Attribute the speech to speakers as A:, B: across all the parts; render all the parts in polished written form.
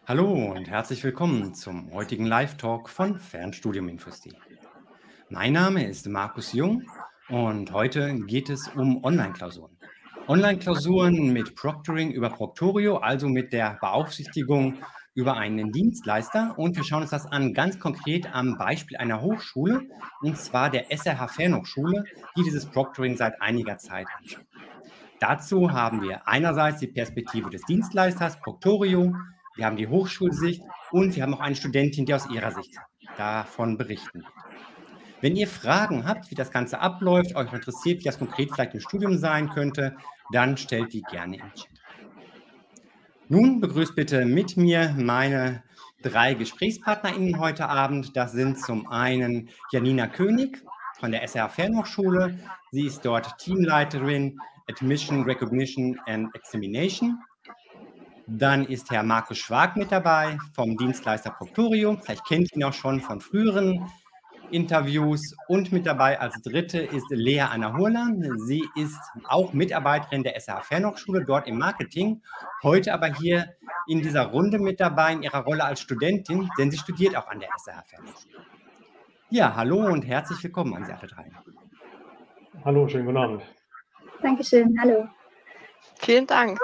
A: Hallo und herzlich willkommen zum heutigen Live-Talk von Fernstudium-Infos.de. Mein Name ist Markus Jung und heute geht es um Online-Klausuren. Online-Klausuren mit Proctoring über Proctorio, also mit der Beaufsichtigung über einen Dienstleister. Und wir schauen uns das an ganz konkret am Beispiel einer Hochschule, und zwar der SRH Fernhochschule, die dieses Proctoring seit einiger Zeit anschaut. Dazu haben wir einerseits die Perspektive des Dienstleisters, Proctorio, wir haben die Hochschulsicht und wir haben auch eine Studentin, die aus ihrer Sicht davon berichten wird. Wenn ihr Fragen habt, wie das Ganze abläuft, euch interessiert, wie das konkret vielleicht im Studium sein könnte, dann stellt die gerne im Chat rein. Nun begrüßt bitte mit mir meine 3 GesprächspartnerInnen heute Abend. Das sind zum einen Janina König von der SRH Fernhochschule. Sie ist dort Teamleiterin Admission, Recognition and Examination. Dann ist Herr Markus Schwag mit dabei vom Dienstleister Proctorio. Vielleicht kennt ihr ihn auch schon von früheren Interviews. Und mit dabei als Dritte ist Lea Anna Hurlan. Sie ist auch Mitarbeiterin der SRH Fernhochschule, dort im Marketing, heute aber hier in dieser Runde mit dabei in ihrer Rolle als Studentin, denn sie studiert auch an der SRH Fernhochschule. Ja, hallo und herzlich willkommen an Sie alle drei.
B: Hallo, schönen guten Abend.
C: Dankeschön, hallo.
D: Vielen Dank.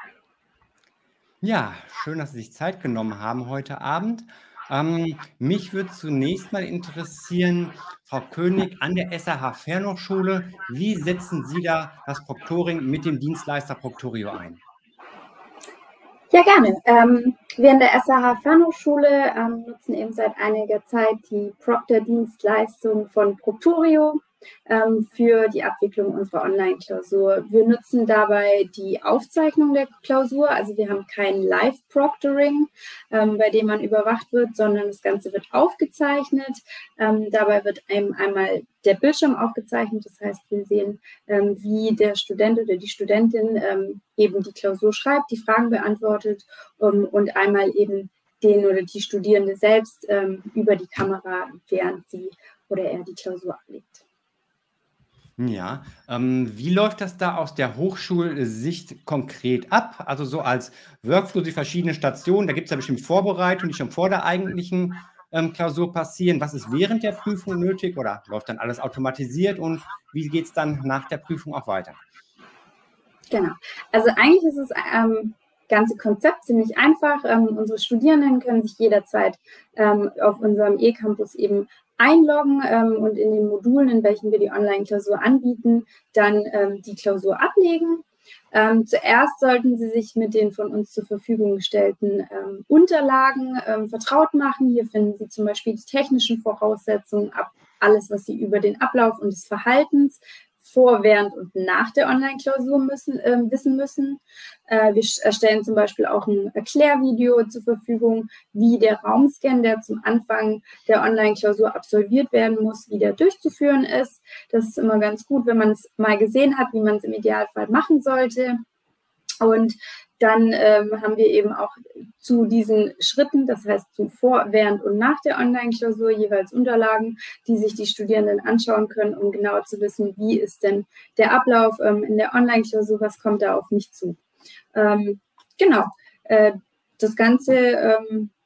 A: Ja, schön, dass Sie sich Zeit genommen haben heute Abend. Mich würde zunächst mal interessieren, Frau König, an der SRH Fernhochschule, wie setzen Sie da das Proctoring mit dem Dienstleister Proctorio ein?
C: Ja, gerne. Wir in der SRH Fernhochschule nutzen eben seit einiger Zeit die Proctor-Dienstleistung von Proctorio für die Abwicklung unserer Online-Klausur. Wir nutzen dabei die Aufzeichnung der Klausur, also wir haben kein Live-Proctoring, bei dem man überwacht wird, sondern das Ganze wird aufgezeichnet. Dabei wird einmal der Bildschirm aufgezeichnet, das heißt, wir sehen, wie der Student oder die Studentin eben die Klausur schreibt, die Fragen beantwortet und einmal eben den oder die Studierende selbst über die Kamera, während sie oder er die Klausur ablegt.
A: Ja, wie läuft das da aus der Hochschulsicht konkret ab? Also so als Workflow, die verschiedenen Stationen, da gibt es ja bestimmt Vorbereitungen, die schon vor der eigentlichen Klausur passieren. Was ist während der Prüfung nötig oder läuft dann alles automatisiert und wie geht es dann nach der Prüfung auch weiter?
C: Genau, also eigentlich ist das ganze Konzept ziemlich einfach. Unsere Studierenden können sich jederzeit auf unserem eCampus eben einloggen und in den Modulen, in welchen wir die Online-Klausur anbieten, dann die Klausur ablegen. Zuerst sollten Sie sich mit den von uns zur Verfügung gestellten Unterlagen vertraut machen. Hier finden Sie zum Beispiel die technischen Voraussetzungen, alles, was Sie über den Ablauf und des Verhaltens vor, während und nach der Online-Klausur wissen müssen. Wir erstellen zum Beispiel auch ein Erklärvideo zur Verfügung, wie der Raumscan, der zum Anfang der Online-Klausur absolviert werden muss, wie der durchzuführen ist. Das ist immer ganz gut, wenn man es mal gesehen hat, wie man es im Idealfall machen sollte. Und dann haben wir eben auch zu diesen Schritten, das heißt zu vor, während und nach der Online-Klausur jeweils Unterlagen, die sich die Studierenden anschauen können, um genau zu wissen, wie ist denn der Ablauf in der Online-Klausur, was kommt da auf mich zu. Genau, das Ganze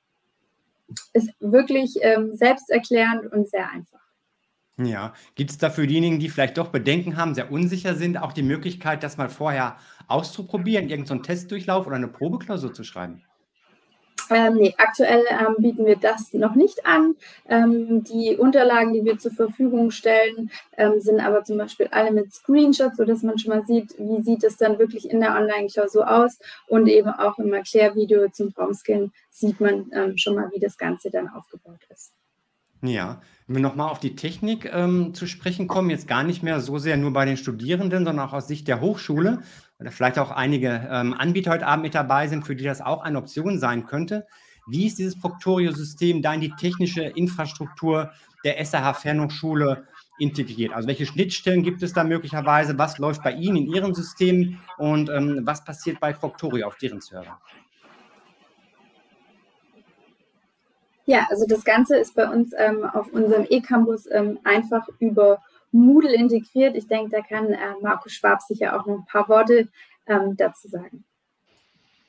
C: ist wirklich selbsterklärend und sehr einfach.
A: Ja, gibt es da für diejenigen, die vielleicht doch Bedenken haben, sehr unsicher sind, auch die Möglichkeit, das mal vorher auszuprobieren, irgendeinen Testdurchlauf oder eine Probeklausur zu schreiben?
C: Nee, aktuell bieten wir das noch nicht an. Die Unterlagen, die wir zur Verfügung stellen, sind aber zum Beispiel alle mit Screenshots, sodass man schon mal sieht, wie sieht es dann wirklich in der Online-Klausur aus. Und eben auch im Erklärvideo zum Raumscan sieht man schon mal, wie das Ganze dann aufgebaut ist.
A: Ja, wenn wir nochmal auf die Technik zu sprechen kommen, jetzt gar nicht mehr so sehr nur bei den Studierenden, sondern auch aus Sicht der Hochschule, oder vielleicht auch einige Anbieter heute Abend mit dabei sind, für die das auch eine Option sein könnte. Wie ist dieses Proctorio-System da in die technische Infrastruktur der SRH Fernhochschule integriert? Also welche Schnittstellen gibt es da möglicherweise? Was läuft bei Ihnen in Ihrem System und was passiert bei Proctorio auf deren Servern?
C: Ja, also das Ganze ist bei uns auf unserem eCampus einfach über Moodle integriert. Ich denke, da kann Markus Schwab sicher auch noch ein paar Worte dazu sagen.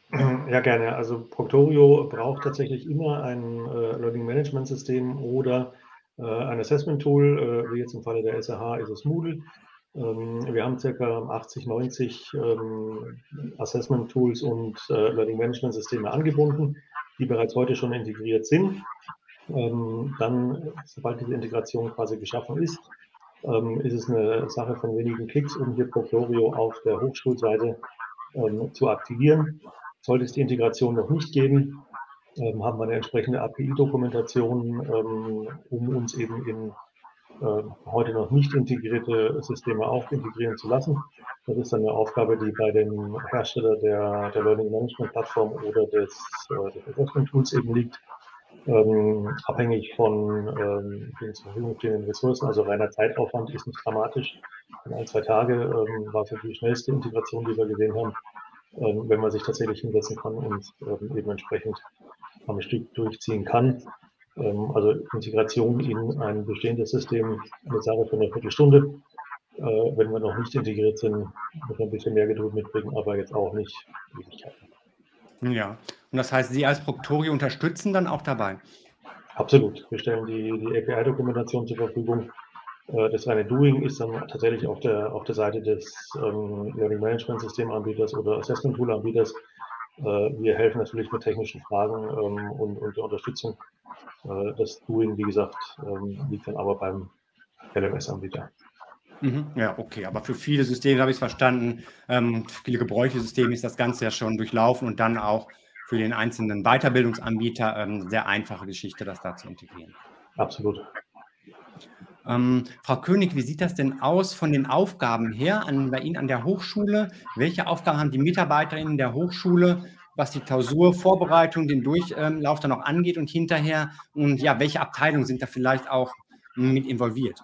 B: Ja, gerne. Also Proctorio braucht tatsächlich immer ein Learning Management System oder ein Assessment Tool, wie jetzt im Falle der SRH ist es Moodle. Wir haben circa 80, 90 Assessment Tools und Learning Management Systeme angebunden, die bereits heute schon integriert sind. Dann, sobald diese Integration quasi geschaffen ist es eine Sache von wenigen Klicks, um hier Proctorio auf der Hochschulseite zu aktivieren. Sollte es die Integration noch nicht geben, haben wir eine entsprechende API-Dokumentation, um uns eben in heute noch nicht integrierte Systeme auch integrieren zu lassen. Das ist dann eine Aufgabe, die bei dem Hersteller der Learning Management Plattform oder des Assessment Tools eben liegt, abhängig von den zur Verfügung stehenden Ressourcen. Also reiner Zeitaufwand ist nicht dramatisch. In 1, 2 Tage war so die schnellste Integration, die wir gesehen haben, wenn man sich tatsächlich hinsetzen kann und eben entsprechend am Stück durchziehen kann. Also Integration in ein bestehendes System, eine Sache von einer Viertelstunde. Wenn wir noch nicht integriert sind, muss man ein bisschen mehr Geduld mitbringen, aber jetzt auch nicht Ewigkeiten.
A: Ja, und das heißt, Sie als Proctorio unterstützen dann auch dabei?
B: Absolut. Wir stellen die API-Dokumentation zur Verfügung. Das reine Doing ist dann tatsächlich auf der Seite des Learning Management Systemanbieters oder Assessment Tool Anbieters. Wir helfen natürlich mit technischen Fragen und der Unterstützung. Das Doing, wie gesagt, liegt dann aber beim LMS-Anbieter.
A: Ja, okay, aber für viele Systeme habe ich es verstanden, viele gebräuchliche Systeme ist das Ganze ja schon durchlaufen und dann auch für den einzelnen Weiterbildungsanbieter sehr einfache Geschichte, das da zu integrieren.
B: Absolut.
A: Frau König, wie sieht das denn aus von den Aufgaben her bei Ihnen an der Hochschule? Welche Aufgaben haben die Mitarbeiterinnen der Hochschule, was die Klausurvorbereitung, den Durchlauf dann auch angeht und hinterher? Und ja, welche Abteilungen sind da vielleicht auch mit involviert?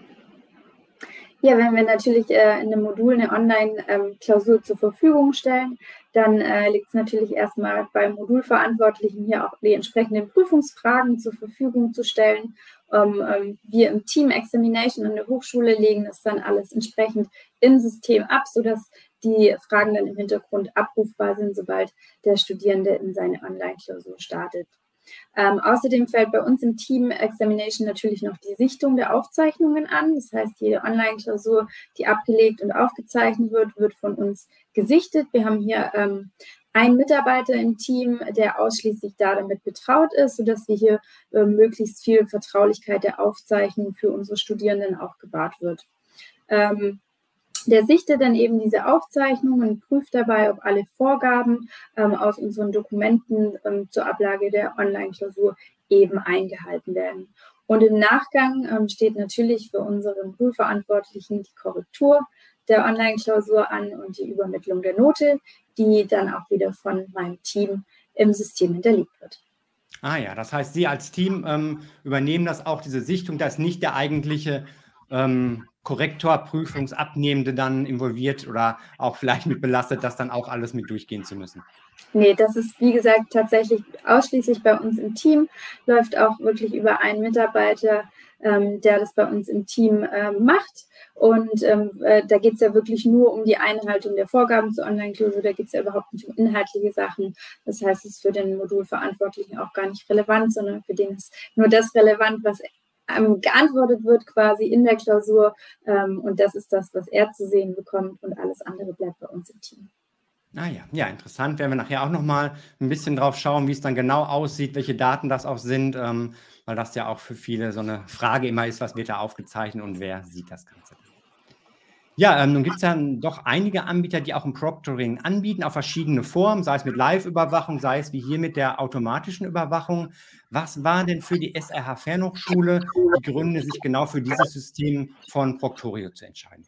C: Ja, wenn wir natürlich in einem Modul eine Online-Klausur zur Verfügung stellen, dann liegt es natürlich erstmal beim Modulverantwortlichen, hier auch die entsprechenden Prüfungsfragen zur Verfügung zu stellen. Wir im Team Examination an der Hochschule legen das dann alles entsprechend im System ab, sodass die Fragen dann im Hintergrund abrufbar sind, sobald der Studierende in seine Online-Klausur startet. Außerdem fällt bei uns im Team Examination natürlich noch die Sichtung der Aufzeichnungen an. Das heißt, jede Online-Klausur, die abgelegt und aufgezeichnet wird, wird von uns gesichtet. Wir haben hier einen Mitarbeiter im Team, der ausschließlich damit betraut ist, sodass wir hier möglichst viel Vertraulichkeit der Aufzeichnung für unsere Studierenden auch gewahrt wird. Der sichtet dann eben diese Aufzeichnungen und prüft dabei, ob alle Vorgaben aus unseren Dokumenten zur Ablage der Online-Klausur eben eingehalten werden. Und im Nachgang steht natürlich für unsere Modulverantwortlichen die Korrektur der Online-Klausur an und die Übermittlung der Note, die dann auch wieder von meinem Team im System hinterlegt wird.
A: Ah ja, das heißt, Sie als Team übernehmen das auch, diese Sichtung, da ist nicht der eigentliche Korrektor, Prüfungsabnehmende dann involviert oder auch vielleicht mit belastet, das dann auch alles mit durchgehen zu müssen?
C: Nee, das ist, wie gesagt, tatsächlich ausschließlich bei uns im Team, läuft auch wirklich über einen Mitarbeiter, der das bei uns im Team macht. Und da geht es ja wirklich nur um die Einhaltung der Vorgaben zur Online-Klausur, da geht es ja überhaupt nicht um inhaltliche Sachen. Das heißt, es ist für den Modulverantwortlichen auch gar nicht relevant, sondern für den ist nur das relevant, was geantwortet wird quasi in der Klausur. Und das ist das, was er zu sehen bekommt und alles andere bleibt bei uns im Team.
A: Ah ja, ja, interessant. Werden wir nachher auch nochmal ein bisschen drauf schauen, wie es dann genau aussieht, welche Daten das auch sind, weil das ja auch für viele so eine Frage immer ist, was wird da aufgezeichnet und wer sieht das Ganze. Ja, nun gibt es ja doch einige Anbieter, die auch ein Proctoring anbieten, auf verschiedene Formen, sei es mit Live-Überwachung, sei es wie hier mit der automatischen Überwachung. Was war denn für die SRH Fernhochschule die Gründe, sich genau für dieses System von Proctorio zu entscheiden?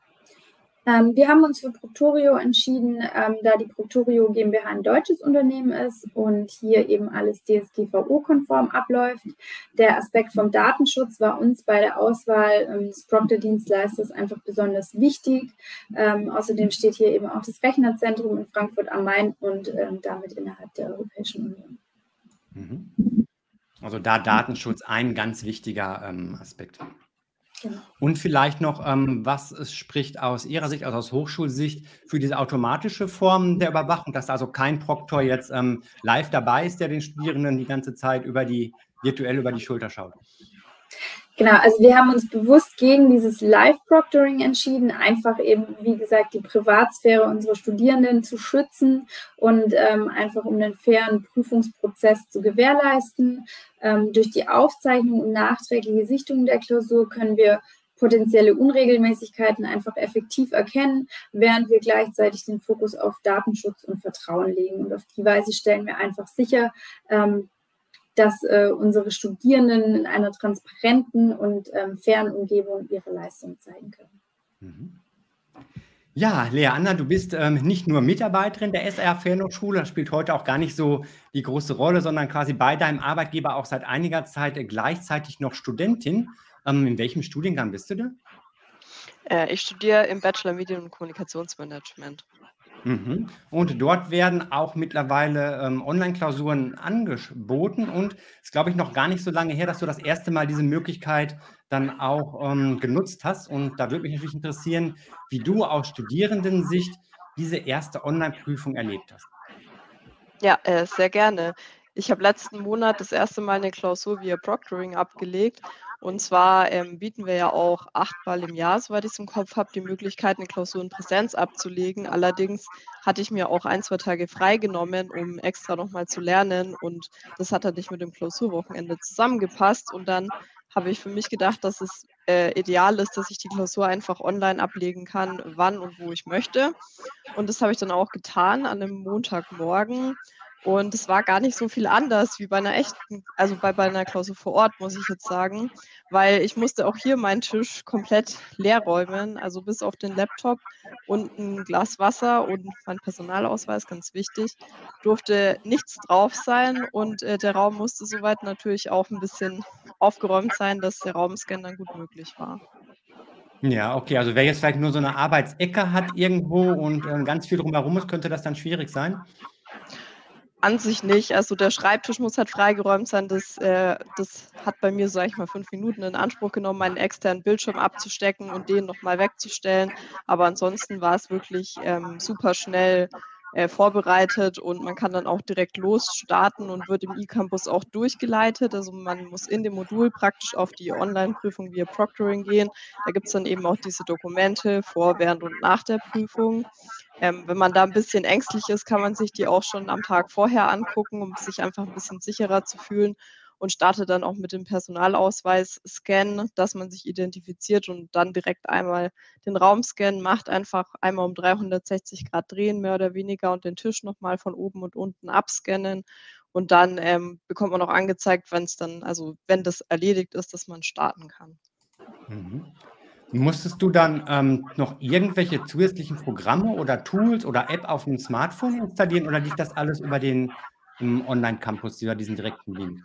C: Wir haben uns für Proctorio entschieden, da die Proctorio GmbH ein deutsches Unternehmen ist und hier eben alles DSGVO-konform abläuft. Der Aspekt vom Datenschutz war uns bei der Auswahl des Proctor-Dienstleisters einfach besonders wichtig. Außerdem steht hier eben auch das Rechnerzentrum in Frankfurt am Main und damit innerhalb der Europäischen Union.
A: Also da Datenschutz ein ganz wichtiger Aspekt.
C: Genau.
A: Und vielleicht noch, was es spricht aus Ihrer Sicht, also aus Hochschulsicht, für diese automatische Form der Überwachung, dass also kein Proktor jetzt live dabei ist, der den Studierenden die ganze Zeit virtuell über die Schulter schaut?
C: Genau, also wir haben uns bewusst gegen dieses Live-Proctoring entschieden, einfach eben, wie gesagt, die Privatsphäre unserer Studierenden zu schützen und einfach um einen fairen Prüfungsprozess zu gewährleisten. Durch die Aufzeichnung und nachträgliche Sichtung der Klausur können wir potenzielle Unregelmäßigkeiten einfach effektiv erkennen, während wir gleichzeitig den Fokus auf Datenschutz und Vertrauen legen. Und auf die Weise stellen wir einfach sicher, dass unsere Studierenden in einer transparenten und fairen Umgebung ihre Leistung zeigen können.
A: Mhm. Ja, Lea Anna, du bist nicht nur Mitarbeiterin der SR Fernhochschule, das spielt heute auch gar nicht so die große Rolle, sondern quasi bei deinem Arbeitgeber auch seit einiger Zeit gleichzeitig noch Studentin. In welchem Studiengang bist du da?
D: Ich studiere im Bachelor Medien- und Kommunikationsmanagement.
A: Mhm. Und dort werden auch mittlerweile Online-Klausuren angeboten und es ist, glaube ich, noch gar nicht so lange her, dass du das erste Mal diese Möglichkeit dann auch genutzt hast. Und da würde mich natürlich interessieren, wie du aus Studierendensicht diese erste Online-Prüfung erlebt hast.
D: Ja, sehr gerne. Ich habe letzten Monat das erste Mal eine Klausur via Proctoring abgelegt. Und zwar bieten wir ja auch 8-mal im Jahr, soweit ich es im Kopf habe, die Möglichkeit, eine Klausur in Präsenz abzulegen. Allerdings hatte ich mir auch 1, 2 Tage freigenommen, um extra nochmal zu lernen. Und das hat halt nicht mit dem Klausurwochenende zusammengepasst. Und dann habe ich für mich gedacht, dass es ideal ist, dass ich die Klausur einfach online ablegen kann, wann und wo ich möchte. Und das habe ich dann auch getan an einem Montagmorgen. Und es war gar nicht so viel anders wie bei einer echten, also bei einer Klausur vor Ort, muss ich jetzt sagen, weil ich musste auch hier meinen Tisch komplett leer räumen, also bis auf den Laptop und ein Glas Wasser und mein Personalausweis, ganz wichtig, durfte nichts drauf sein und der Raum musste soweit natürlich auch ein bisschen aufgeräumt sein, dass der Raumscan dann gut möglich war.
A: Ja, okay, also wer jetzt vielleicht nur so eine Arbeitsecke hat irgendwo und ganz viel drumherum ist, könnte das dann schwierig sein?
D: An sich nicht. Also der Schreibtisch muss halt freigeräumt sein. Das hat bei mir, sage ich mal, 5 Minuten in Anspruch genommen, meinen externen Bildschirm abzustecken und den nochmal wegzustellen. Aber ansonsten war es wirklich super schnell vorbereitet und man kann dann auch direkt losstarten und wird im eCampus auch durchgeleitet. Also man muss in dem Modul praktisch auf die Online-Prüfung via Proctoring gehen. Da gibt es dann eben auch diese Dokumente vor, während und nach der Prüfung. Wenn man da ein bisschen ängstlich ist, kann man sich die auch schon am Tag vorher angucken, um sich einfach ein bisschen sicherer zu fühlen und startet dann auch mit dem Personalausweis-Scan, dass man sich identifiziert und dann direkt einmal den Raumscan macht, einfach einmal um 360 Grad drehen, mehr oder weniger, und den Tisch noch mal von oben und unten abscannen. Und dann, bekommt man auch angezeigt, wenn das erledigt ist, dass man starten kann.
A: Mhm. Musstest du dann noch irgendwelche zusätzlichen Programme oder Tools oder App auf dem Smartphone installieren oder lief das alles über den Online-Campus, über diesen direkten Link?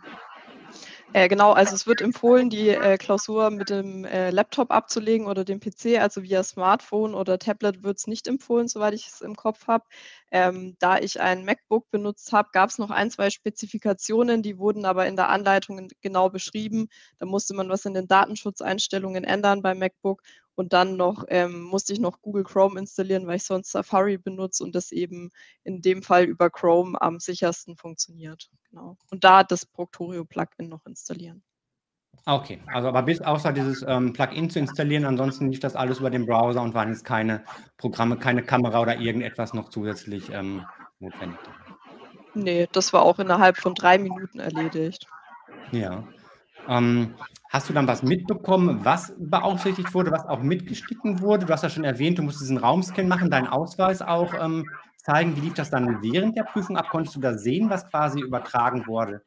D: Genau, also es wird empfohlen, die Klausur mit dem Laptop abzulegen oder dem PC, also via Smartphone oder Tablet wird es nicht empfohlen, soweit ich es im Kopf habe. Da ich ein MacBook benutzt habe, gab es noch 1, 2 Spezifikationen, die wurden aber in der Anleitung genau beschrieben. Da musste man was in den Datenschutzeinstellungen ändern beim MacBook und dann musste ich noch Google Chrome installieren, weil ich sonst Safari benutze und das eben in dem Fall über Chrome am sichersten funktioniert. Genau. Und da das Proctorio-Plugin noch installieren.
A: Okay, also aber bis außer dieses Plugin zu installieren, ansonsten lief das alles über den Browser und waren jetzt keine Programme, keine Kamera oder irgendetwas noch zusätzlich notwendig.
D: Nee, das war auch innerhalb von 3 Minuten erledigt.
A: Ja. Hast du dann was mitbekommen, was beaufsichtigt wurde, was auch mitgeschnitten wurde? Du hast ja schon erwähnt, du musst diesen Raumscan machen, deinen Ausweis auch zeigen. Wie lief das dann während der Prüfung ab? Konntest du da sehen, was quasi übertragen wurde?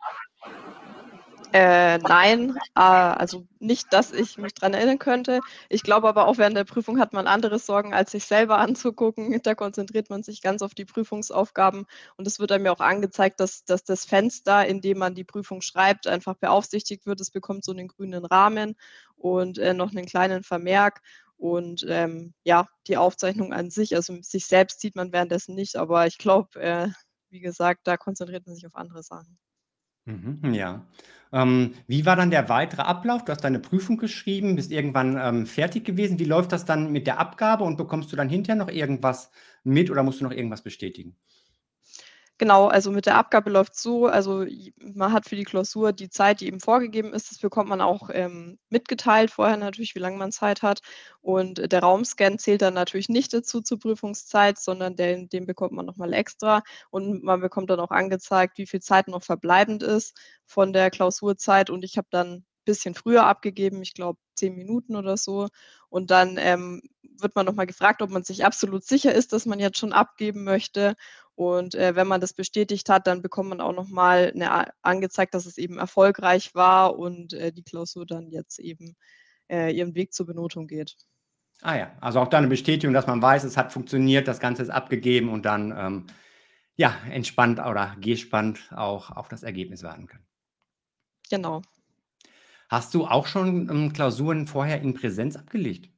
D: Nein, also nicht, dass ich mich dran erinnern könnte. Ich glaube aber auch während der Prüfung hat man andere Sorgen, als sich selber anzugucken. Da konzentriert man sich ganz auf die Prüfungsaufgaben und es wird einem ja auch angezeigt, dass das Fenster, in dem man die Prüfung schreibt, einfach beaufsichtigt wird. Es bekommt so einen grünen Rahmen und noch einen kleinen Vermerk. Und ja, die Aufzeichnung an sich, also sich selbst sieht man währenddessen nicht, aber ich glaube, wie gesagt, da konzentriert man sich auf andere Sachen.
A: Ja. Wie war dann der weitere Ablauf? Du hast deine Prüfung geschrieben, bist irgendwann, fertig gewesen. Wie läuft das dann mit der Abgabe und bekommst du dann hinterher noch irgendwas mit oder musst du noch irgendwas bestätigen?
D: Genau, also mit der Abgabe läuft's so, also man hat für die Klausur die Zeit, die eben vorgegeben ist, das bekommt man auch, mitgeteilt vorher natürlich, wie lange man Zeit hat. Und der Raumscan zählt dann natürlich nicht dazu zur Prüfungszeit, sondern den bekommt man noch mal extra. Und man bekommt dann auch angezeigt, wie viel Zeit noch verbleibend ist von der Klausurzeit. Und ich habe dann ein bisschen früher abgegeben, ich glaube 10 Minuten oder so. Und dann, wird man noch mal gefragt, ob man sich absolut sicher ist, dass man jetzt schon abgeben möchte. Und, wenn man das bestätigt hat, dann bekommt man auch noch mal 'ne a angezeigt, dass es eben erfolgreich war und, die Klausur dann jetzt eben, ihren Weg zur Benotung geht.
A: Ah ja, also auch da 'ne Bestätigung, dass man weiß, es hat funktioniert, das Ganze ist abgegeben und dann, ja, entspannt oder gespannt auch auf das Ergebnis warten kann.
D: Genau.
A: Hast du auch schon, Klausuren vorher in Präsenz abgelegt?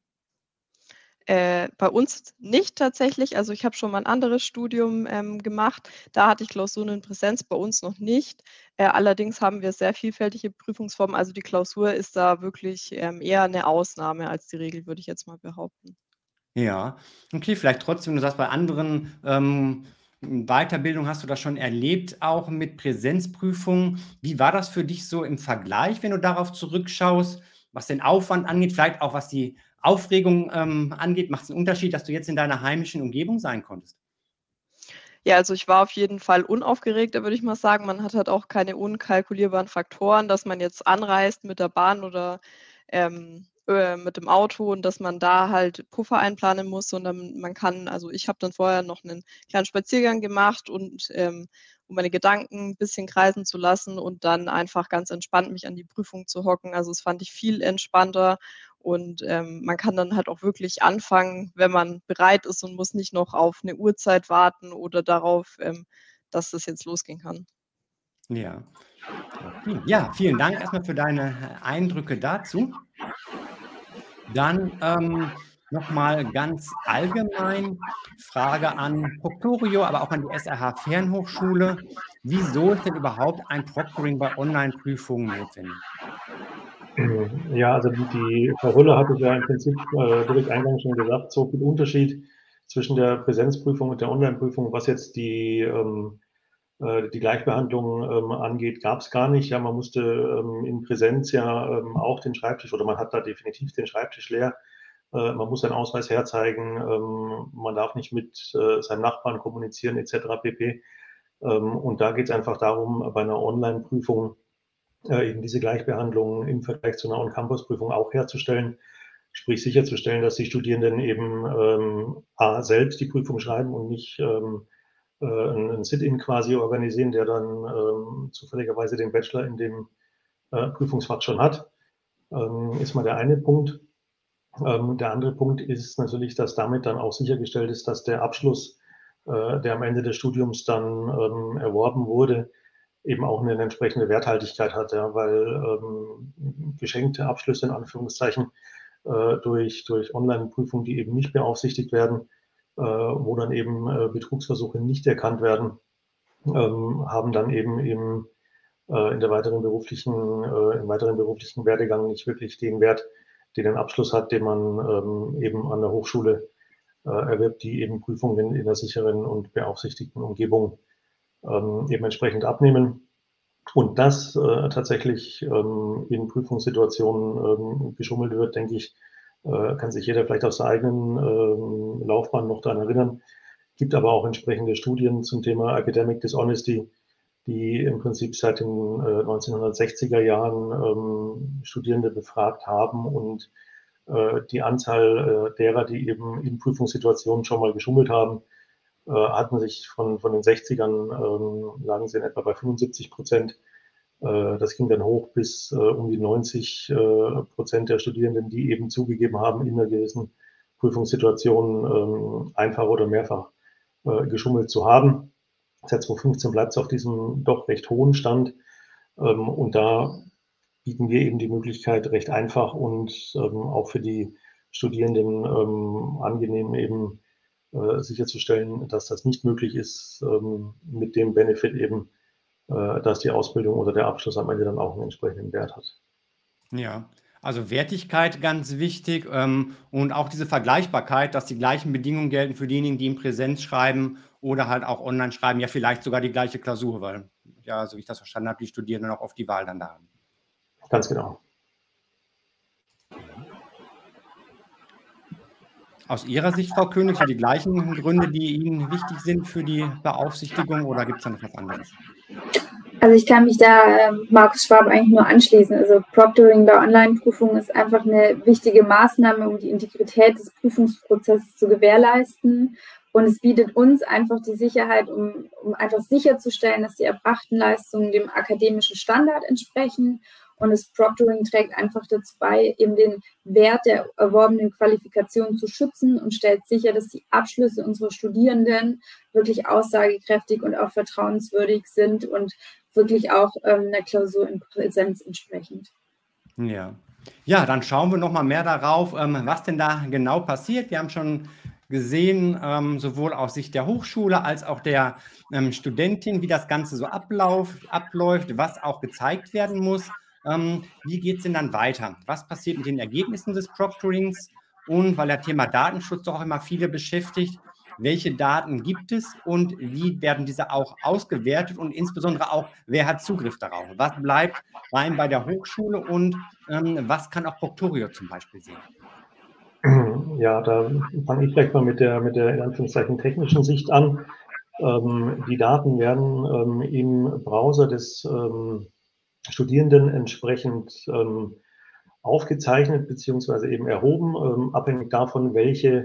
D: Bei uns nicht tatsächlich. Also, ich habe schon mal 'n anderes Studium, gemacht. Da hatte ich Klausuren in Präsenz, bei uns noch nicht. Allerdings haben wir sehr vielfältige Prüfungsformen. Also, die Klausur ist da wirklich, eher 'ne Ausnahme als die Regel, würde ich jetzt mal behaupten.
A: Ja, okay, vielleicht trotzdem, du sagst, bei anderen, Weiterbildungen hast du das schon erlebt, auch mit Präsenzprüfungen. Wie war das für dich so im Vergleich, wenn du darauf zurückschaust, was den Aufwand angeht, vielleicht auch was die Aufregung, angeht? Macht's 'n Unterschied, dass du jetzt in deiner heimischen Umgebung sein konntest?
D: Ja, also ich war auf jeden Fall unaufgeregter, würde ich mal sagen. Man hat halt auch keine unkalkulierbaren Faktoren, dass man jetzt anreist mit der Bahn oder, mit dem Auto und dass man da halt Puffer einplanen muss, sondern man kann also ich habe dann vorher noch einen kleinen Spaziergang gemacht und, um meine Gedanken ein bisschen kreisen zu lassen und dann einfach ganz entspannt mich an die Prüfung zu hocken. Also, das fand ich viel entspannter und, man kann dann halt auch wirklich anfangen, wenn man bereit ist und muss nicht noch auf 'ne Uhrzeit warten oder darauf, dass das jetzt losgehen kann.
A: Ja, okay. Ja, vielen Dank erst mal für deine Eindrücke dazu. Dann, noch mal ganz allgemein Frage an Proctorio, aber auch an die SRH Fernhochschule. Wieso ist denn überhaupt ein Proctoring bei Onlineprüfungen notwendig?
B: Ja, also die Frau Rüller hat es ja im Prinzip direkt eingangs schon gesagt, so viel Unterschied zwischen der Präsenzprüfung und der Onlineprüfung, was jetzt die Gleichbehandlung angeht, gab es gar nicht. Ja, man musste in Präsenz ja auch den Schreibtisch oder man hat da definitiv den Schreibtisch leer. Man muss seinen Ausweis herzeigen, man darf nicht mit seinem Nachbarn kommunizieren etc. pp. Und da geht es einfach darum, bei einer Online-Prüfung eben diese Gleichbehandlung im Vergleich zu einer On-Campus-Prüfung auch herzustellen, sprich sicherzustellen, dass die Studierenden eben A, selbst die Prüfung schreiben und nicht ein Sit-in quasi organisieren, der dann zufälligerweise den Bachelor in dem Prüfungsfach schon hat, ist mal der eine Punkt. Der andere Punkt ist natürlich, dass damit dann auch sichergestellt ist, dass der Abschluss, der am Ende des Studiums dann erworben wurde, eben auch eine entsprechende Werthaltigkeit hat, ja, weil geschenkte Abschlüsse in Anführungszeichen durch Online-Prüfungen, die eben nicht beaufsichtigt werden, wo dann eben Betrugsversuche nicht erkannt werden, haben dann eben in der im weiteren beruflichen Werdegang nicht wirklich den Wert, den ein Abschluss hat, den man eben an der Hochschule erwirbt, die eben Prüfungen in der sicheren und beaufsichtigten Umgebung eben entsprechend abnehmen. Und dass tatsächlich in Prüfungssituationen geschummelt wird, denke ich, kann sich jeder vielleicht aus der eigenen Laufbahn noch daran erinnern. Gibt aber auch entsprechende Studien zum Thema Academic Dishonesty, die im Prinzip seit den 1960er Jahren Studierende befragt haben und die Anzahl derer, die eben in Prüfungssituationen schon mal geschummelt haben, hatten sich von den 60ern, lagen sie in etwa bei 75%. Das ging dann hoch bis um die 90% der Studierenden, die eben zugegeben haben, in einer gewissen Prüfungssituation einfach oder mehrfach geschummelt zu haben. Seit 2015 bleibt es auf diesem doch recht hohen Stand. Und da bieten wir eben die Möglichkeit, recht einfach und auch für die Studierenden angenehm eben sicherzustellen, dass das nicht möglich ist, mit dem Benefit eben, dass die Ausbildung oder der Abschluss am Ende dann auch einen entsprechenden Wert hat.
A: Ja, also Wertigkeit ganz wichtig und auch diese Vergleichbarkeit, dass die gleichen Bedingungen gelten für diejenigen, die in Präsenz schreiben oder halt auch online schreiben, ja vielleicht sogar die gleiche Klausur, weil ja, so wie ich das verstanden habe, die Studierenden auch oft die Wahl dann da haben.
B: Ganz genau.
A: Aus Ihrer Sicht, Frau König, so die gleichen Gründe, die Ihnen wichtig sind für die Beaufsichtigung oder gibt es da noch was anderes?
C: Also ich kann mich da Markus Schwab eigentlich nur anschließen. Also Proctoring bei Online-Prüfungen ist einfach eine wichtige Maßnahme, um die Integrität des Prüfungsprozesses zu gewährleisten. Und es bietet uns einfach die Sicherheit, um einfach sicherzustellen, dass die erbrachten Leistungen dem akademischen Standard entsprechen. Und das Proctoring trägt einfach dazu bei, eben den Wert der erworbenen Qualifikation zu schützen und stellt sicher, dass die Abschlüsse unserer Studierenden wirklich aussagekräftig und auch vertrauenswürdig sind und wirklich auch einer Klausur in Präsenz entsprechend.
A: Ja. Ja, dann schauen wir noch mal mehr darauf, was denn da genau passiert. Wir haben schon gesehen, sowohl aus Sicht der Hochschule als auch der Studentin, wie das Ganze so abläuft, was auch gezeigt werden muss. Wie geht es denn dann weiter? Was passiert mit den Ergebnissen des Proctorings? Und weil das Thema Datenschutz doch auch immer viele beschäftigt, welche Daten gibt es und wie werden diese auch ausgewertet und insbesondere auch, wer hat Zugriff darauf? Was bleibt rein bei der Hochschule und was kann auch Proctorio zum Beispiel sehen?
B: Ja, da fange ich vielleicht mal mit der in Anführungszeichen technischen Sicht an. Die Daten werden im Browser des Studierenden entsprechend aufgezeichnet bzw. eben erhoben, abhängig davon, welche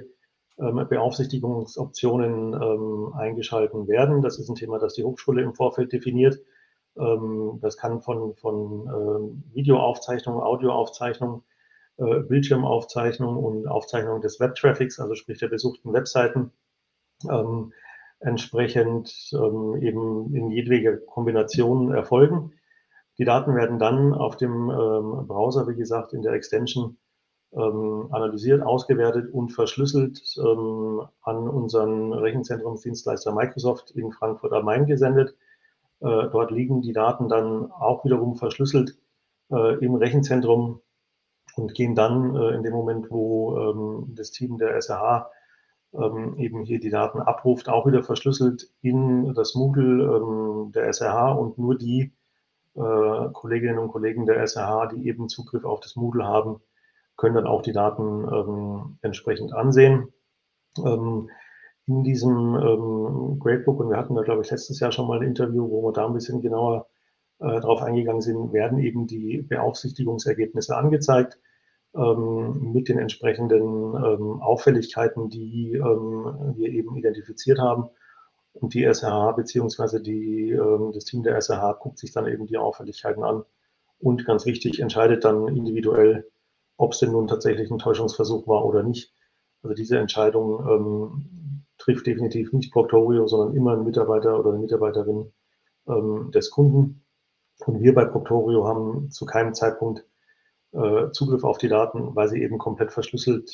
B: Beaufsichtigungsoptionen eingeschalten werden. Das ist ein Thema, das die Hochschule im Vorfeld definiert. Das kann von Videoaufzeichnung, Audioaufzeichnung, Bildschirmaufzeichnung und Aufzeichnung des Webtraffics, also sprich der besuchten Webseiten, entsprechend eben in jedweder Kombination erfolgen. Die Daten werden dann auf dem Browser, wie gesagt, in der Extension analysiert, ausgewertet und verschlüsselt an unseren Rechenzentrumsdienstleister Microsoft in Frankfurt am Main gesendet. Dort liegen die Daten dann auch wiederum verschlüsselt im Rechenzentrum und gehen dann in dem Moment, wo das Team der SRH eben hier die Daten abruft, auch wieder verschlüsselt in das Moodle der SRH und nur die Kolleginnen und Kollegen der SRH, die eben Zugriff auf das Moodle haben, können dann auch die Daten entsprechend ansehen. In diesem Gradebook, und wir hatten da, glaube ich, letztes Jahr schon mal ein Interview, wo wir da ein bisschen genauer drauf eingegangen sind, werden eben die Beaufsichtigungsergebnisse angezeigt mit den entsprechenden Auffälligkeiten, die wir eben identifiziert haben. Und die SRH bzw. Das Team der SRH guckt sich dann eben die Auffälligkeiten an und ganz wichtig entscheidet dann individuell, ob es denn nun tatsächlich ein Täuschungsversuch war oder nicht. Also diese Entscheidung trifft definitiv nicht Proctorio, sondern immer ein Mitarbeiter oder eine Mitarbeiterin des Kunden. Und wir bei Proctorio haben zu keinem Zeitpunkt Zugriff auf die Daten, weil sie eben komplett verschlüsselt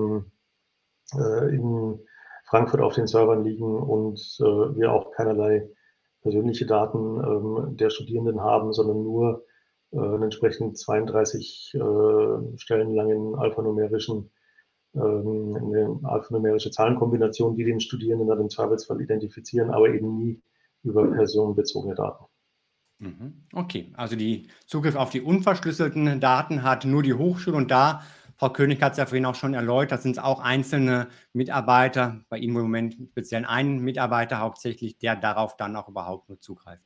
B: in Frankfurt auf den Servern liegen und wir auch keinerlei persönliche Daten der Studierenden haben, sondern nur einen entsprechend 32 Stellen langen eine alphanumerische Zahlenkombination, die den Studierenden dann im Zweifelsfall identifizieren, aber eben nie über personenbezogene Daten.
A: Okay, also die Zugriff auf die unverschlüsselten Daten hat nur die Hochschule und da, Frau König hat es ja vorhin auch schon erläutert, sind es auch einzelne Mitarbeiter, bei Ihnen im Moment speziell ein Mitarbeiter hauptsächlich, der darauf dann auch überhaupt nur zugreift.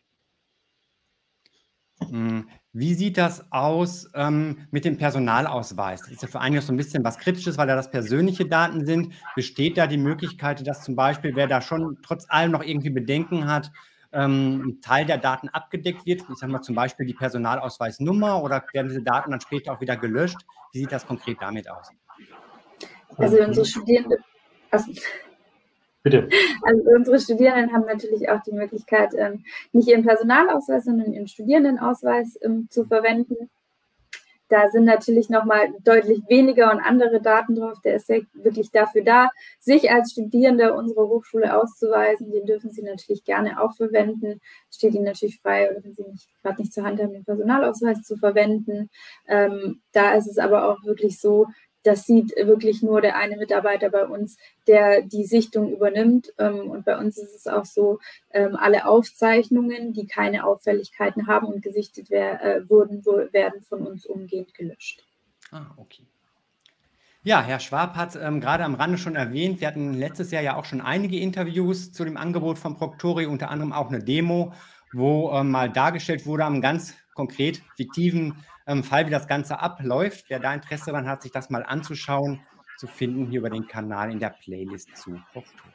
A: Wie sieht das aus mit dem Personalausweis? Das ist ja für einige so ein bisschen was Kritisches, weil da das persönliche Daten sind. Besteht da die Möglichkeit, dass zum Beispiel, wer da schon trotz allem noch irgendwie Bedenken hat, ein Teil der Daten abgedeckt wird? Ich sage mal zum Beispiel die Personalausweisnummer oder werden diese Daten dann später auch wieder gelöscht? Wie sieht das konkret damit aus?
C: Also unsere Studierenden...
B: Bitte.
C: Also unsere Studierenden haben natürlich auch die Möglichkeit, nicht ihren Personalausweis, sondern ihren Studierendenausweis zu verwenden. Da sind natürlich nochmal deutlich weniger und andere Daten drauf. Der ist ja wirklich dafür da, sich als Studierender unserer Hochschule auszuweisen. Den dürfen Sie natürlich gerne auch verwenden. Steht Ihnen natürlich frei, oder wenn Sie gerade nicht zur Hand haben, den Personalausweis zu verwenden. Da ist es aber auch wirklich so, das sieht wirklich nur der eine Mitarbeiter bei uns, der die Sichtung übernimmt. Und bei uns ist es auch so, alle Aufzeichnungen, die keine Auffälligkeiten haben und gesichtet wurden, werden von uns umgehend gelöscht.
A: Ah, okay. Ja, Herr Schwab hat gerade am Rande schon erwähnt, wir hatten letztes Jahr ja auch schon einige Interviews zu dem Angebot von Proctorio, unter anderem auch eine Demo, wo mal dargestellt wurde, am ganz konkret fiktiven Fall, wie das Ganze abläuft. Wer da Interesse daran hat, sich das mal anzuschauen, zu finden hier über den Kanal in der Playlist zu Proctorio.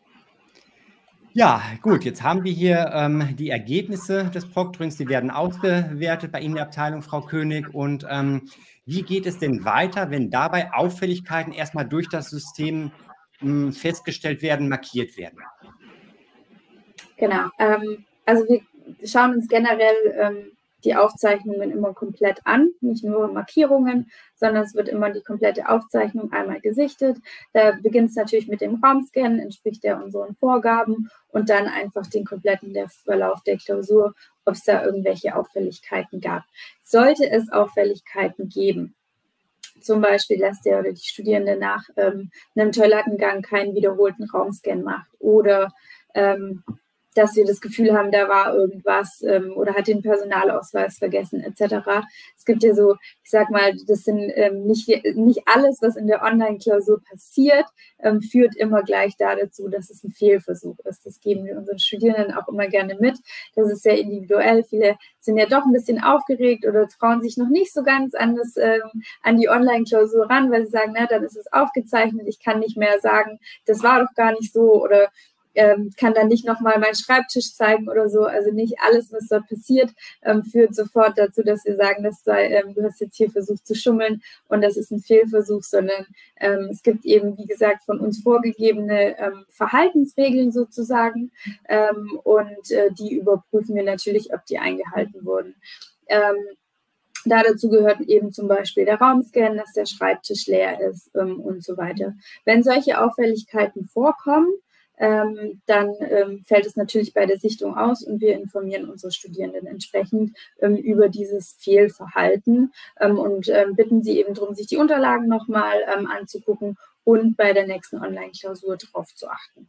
A: Ja, gut, jetzt haben wir hier die Ergebnisse des Proctorings, die werden ausgewertet bei Ihnen in der Abteilung, Frau König. Und wie geht es denn weiter, wenn dabei Auffälligkeiten erstmal durch das System festgestellt werden, markiert werden?
C: Genau, also wir schauen uns generell die Aufzeichnungen immer komplett an, nicht nur Markierungen, sondern es wird immer die komplette Aufzeichnung einmal gesichtet. Da beginnt es natürlich mit dem Raumscan, entspricht der unseren Vorgaben und dann einfach den kompletten Verlauf der Klausur, ob es da irgendwelche Auffälligkeiten gab. Sollte es Auffälligkeiten geben, zum Beispiel, dass der oder die Studierende nach einem Toilettengang keinen wiederholten Raumscan macht oder dass wir das Gefühl haben, da war irgendwas oder hat den Personalausweis vergessen etc. Es gibt ja so, ich sag mal, das sind nicht alles, was in der Online-Klausur passiert, führt immer gleich dazu, dass es ein Fehlversuch ist. Das geben wir unseren Studierenden auch immer gerne mit. Das ist sehr individuell. Viele sind ja doch ein bisschen aufgeregt oder trauen sich noch nicht so ganz an die Online-Klausur ran, weil sie sagen, na, dann ist es aufgezeichnet, ich kann nicht mehr sagen, das war doch gar nicht so oder kann dann nicht nochmal meinen Schreibtisch zeigen oder so. Also nicht alles, was dort passiert, führt sofort dazu, dass wir sagen, du hast jetzt hier versucht zu schummeln und das ist ein Fehlversuch, sondern es gibt eben, wie gesagt, von uns vorgegebene Verhaltensregeln sozusagen und die überprüfen wir natürlich, ob die eingehalten wurden. Dazu gehört eben zum Beispiel der Raumscan, dass der Schreibtisch leer ist und so weiter. Wenn solche Auffälligkeiten vorkommen, dann fällt es natürlich bei der Sichtung aus und wir informieren unsere Studierenden entsprechend über dieses Fehlverhalten und bitten sie eben darum, sich die Unterlagen nochmal anzugucken und bei der nächsten Online-Klausur darauf zu achten.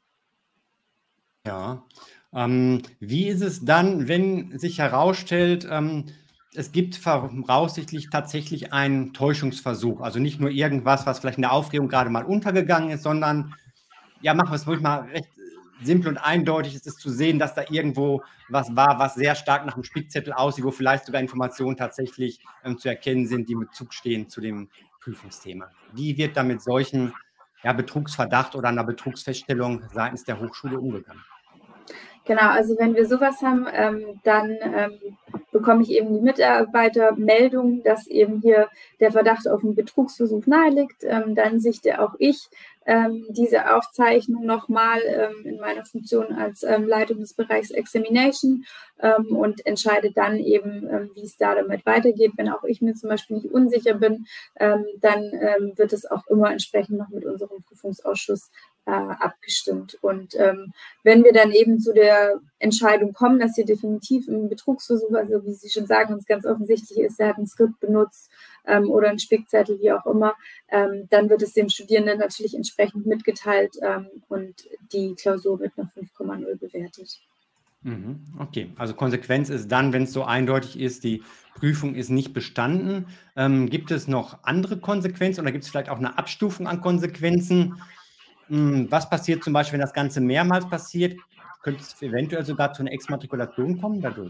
A: Ja, wie ist es dann, wenn sich herausstellt, es gibt voraussichtlich tatsächlich einen Täuschungsversuch, also nicht nur irgendwas, was vielleicht in der Aufregung gerade mal untergegangen ist, sondern ja, machen wir es ruhig mal recht simpel und eindeutig. Es ist zu sehen, dass da irgendwo was war, was sehr stark nach einem Spickzettel aussieht, wo vielleicht sogar Informationen tatsächlich zu erkennen sind, die im Bezug stehen zu dem Prüfungsthema. Wie wird da mit solchen Betrugsverdacht oder einer Betrugsfeststellung seitens der Hochschule umgegangen?
C: Genau, also wenn wir sowas haben, dann bekomme ich eben die Mitarbeitermeldung, dass eben hier der Verdacht auf einen Betrugsversuch naheliegt. Dann sichte auch ich diese Aufzeichnung nochmal in meiner Funktion als Leitung des Bereichs Examination und entscheide dann eben, wie es da damit weitergeht. Wenn auch ich mir zum Beispiel nicht unsicher bin, dann wird es auch immer entsprechend noch mit unserem Prüfungsausschuss abgestimmt. Und wenn wir dann eben zu der Entscheidung kommen, dass hier definitiv ein Betrugsversuch, also wie Sie schon sagen, uns ganz offensichtlich ist, er hat ein Skript benutzt oder einen Spickzettel, wie auch immer, dann wird es dem Studierenden natürlich entsprechend mitgeteilt und die Klausur mit einer 5,0 bewertet.
A: Okay, also Konsequenz ist dann, wenn es so eindeutig ist, die Prüfung ist nicht bestanden. Gibt es noch andere Konsequenzen oder gibt es vielleicht auch eine Abstufung an Konsequenzen? Was passiert zum Beispiel, wenn das Ganze mehrmals passiert? Könnte es eventuell sogar zu einer Exmatrikulation kommen dadurch?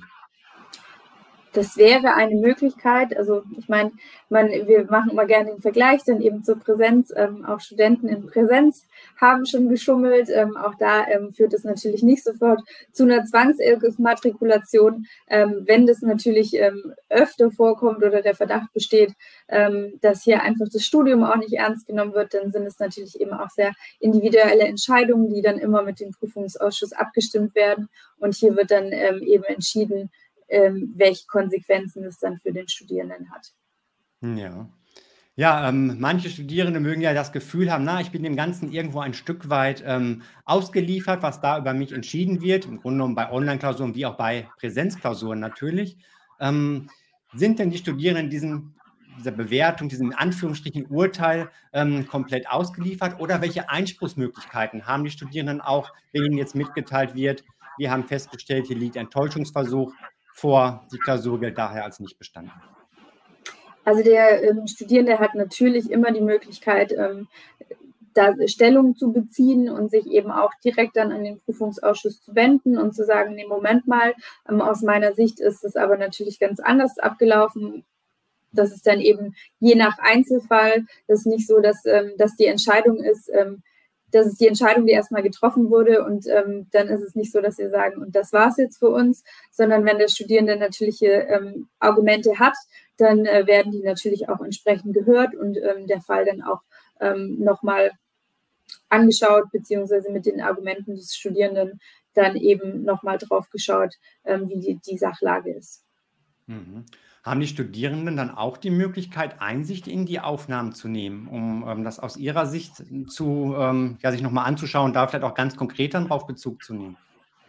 C: Das wäre eine Möglichkeit. Also ich meine, wir machen immer gerne den Vergleich dann eben zur Präsenz. Auch Studenten in Präsenz haben schon geschummelt. Auch da führt es natürlich nicht sofort zu einer Zwangsmatrikulation. Wenn das natürlich öfter vorkommt oder der Verdacht besteht, dass hier einfach das Studium auch nicht ernst genommen wird, dann sind es natürlich eben auch sehr individuelle Entscheidungen, die dann immer mit dem Prüfungsausschuss abgestimmt werden. Und hier wird dann eben entschieden, welche Konsequenzen es dann für den Studierenden hat.
A: Ja. Ja, manche Studierende mögen ja das Gefühl haben, na, ich bin dem Ganzen irgendwo ein Stück weit ausgeliefert, was da über mich entschieden wird, im Grunde genommen bei Online-Klausuren wie auch bei Präsenzklausuren natürlich. Ähm, Sind denn die Studierenden dieser Bewertung, diesem in Anführungsstrichen Urteil komplett ausgeliefert oder welche Einspruchsmöglichkeiten haben die Studierenden auch, wenn ihnen jetzt mitgeteilt wird, wir haben festgestellt, hier liegt ein Täuschungsversuch vor, die Klausur gilt daher als nicht bestanden?
C: Also der Studierende hat natürlich immer die Möglichkeit, da Stellung zu beziehen und sich eben auch direkt dann an den Prüfungsausschuss zu wenden und zu sagen, nee, Moment mal, aus meiner Sicht ist es aber natürlich ganz anders abgelaufen. Das ist dann eben je nach Einzelfall. Das ist nicht so, dass die Entscheidung ist, das ist die Entscheidung, die erstmal getroffen wurde und dann ist es nicht so, dass wir sagen, und das war es jetzt für uns, sondern wenn der Studierende natürliche Argumente hat, dann werden die natürlich auch entsprechend gehört und der Fall dann auch nochmal angeschaut, beziehungsweise mit den Argumenten des Studierenden dann eben nochmal drauf geschaut, wie die Sachlage ist.
A: Mhm. Haben die Studierenden dann auch die Möglichkeit, Einsicht in die Aufnahmen zu nehmen, um das aus ihrer Sicht sich nochmal anzuschauen, da vielleicht auch ganz konkret dann drauf Bezug zu nehmen?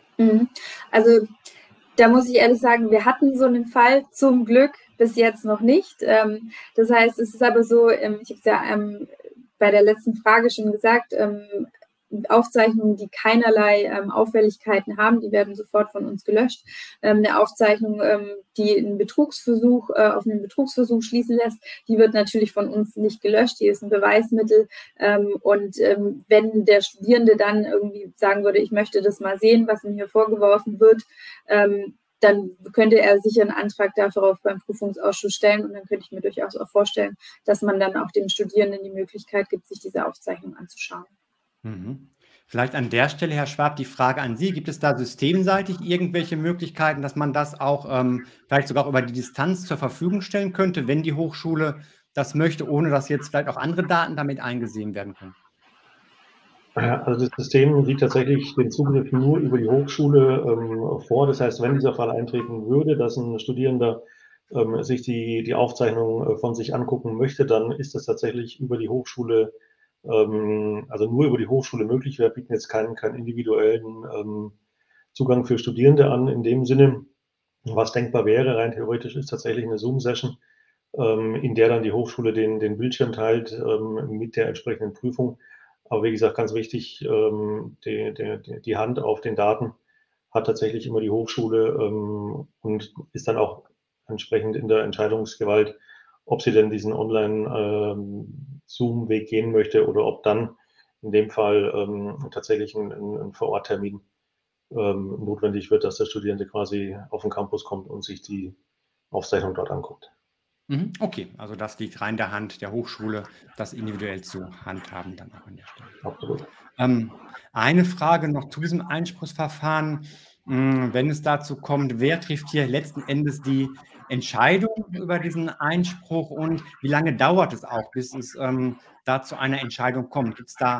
C: Also da muss ich ehrlich sagen, wir hatten so einen Fall zum Glück bis jetzt noch nicht. Das heißt, es ist aber so, ich habe es ja bei der letzten Frage schon gesagt, Aufzeichnungen, die keinerlei Auffälligkeiten haben, die werden sofort von uns gelöscht. Eine Aufzeichnung, die einen Betrugsversuch auf einen Betrugsversuch schließen lässt, die wird natürlich von uns nicht gelöscht. Die ist ein Beweismittel. Wenn der Studierende dann irgendwie sagen würde, ich möchte das mal sehen, was ihm hier vorgeworfen wird, dann könnte er sicher einen Antrag darauf beim Prüfungsausschuss stellen und dann könnte ich mir durchaus auch vorstellen, dass man dann auch den Studierenden die Möglichkeit gibt, sich diese Aufzeichnung anzuschauen.
A: Mhm. Vielleicht an der Stelle, Herr Schwab, die Frage an Sie. Gibt es da systemseitig irgendwelche Möglichkeiten, dass man das auch vielleicht sogar über die Distanz zur Verfügung stellen könnte, wenn die Hochschule das möchte, ohne dass jetzt vielleicht auch andere Daten damit eingesehen werden können?
B: Also das System sieht tatsächlich den Zugriff nur über die Hochschule vor. Das heißt, wenn dieser Fall eintreten würde, dass ein Studierender sich die Aufzeichnung von sich angucken möchte, dann ist das tatsächlich über die Hochschule, also nur über die Hochschule möglich. Wir bieten jetzt keinen individuellen Zugang für Studierende an in dem Sinne. Was denkbar wäre, rein theoretisch, ist tatsächlich eine Zoom-Session, in der dann die Hochschule den Bildschirm teilt mit der entsprechenden Prüfung. Aber wie gesagt, ganz wichtig, die Hand auf den Daten hat tatsächlich immer die Hochschule und ist dann auch entsprechend in der Entscheidungsgewalt, ob sie denn diesen Online-Zoom-Weg gehen möchte oder ob dann in dem Fall tatsächlich ein Vororttermin notwendig wird, dass der Studierende quasi auf den Campus kommt und sich die Aufzeichnung dort anguckt.
A: Okay, also das liegt rein der Hand der Hochschule, das individuell zu handhaben dann auch an der Stelle.
B: Absolut.
A: Eine Frage noch zu diesem Einspruchsverfahren. Wenn es dazu kommt, wer trifft hier letzten Endes die Entscheidung über diesen Einspruch und wie lange dauert es auch, bis es da zu einer Entscheidung kommt? Gibt es da